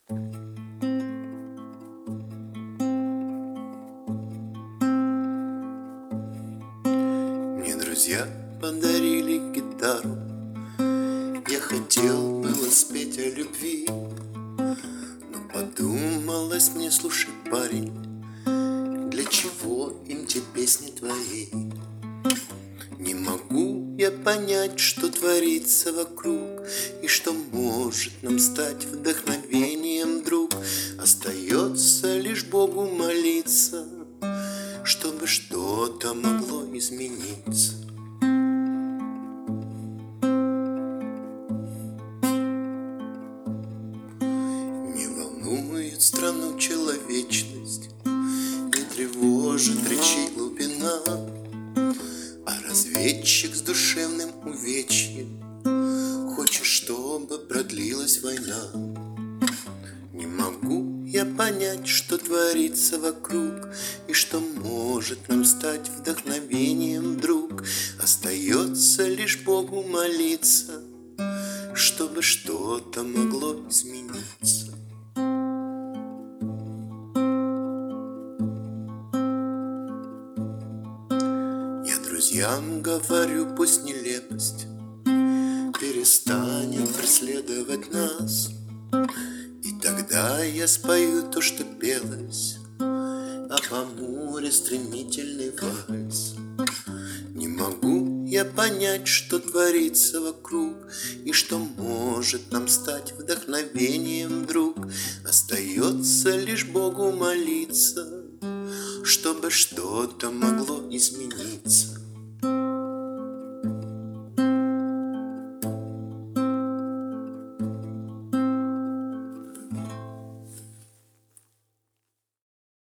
Мне друзья подарили гитару, я хотел было спеть о любви, но подумалось мне: слушай, парень, для чего им те песни твои? Не могу я понять, что творится вокруг, и что может нам стать вдохновением, друг. Остается лишь Богу молиться, чтобы что-то могло измениться. Не волнует страну человечность, не тревожит речей глубина, а разведчик с душевным увечьем хочет, чтобы продлилась война. Не могу я понять, что творится вокруг, и что может нам стать вдохновением, друг. Остается лишь Богу молиться, чтобы что-то могло измениться. Я друзьям говорю: пусть нелепость перестанет преследовать нас, и тогда я спою то, что пелось об Амуре, стремительный вальс. Не могу я понять, что творится вокруг, и что может нам стать вдохновением, друг. Остается лишь Богу молиться, чтобы что-то могло измениться.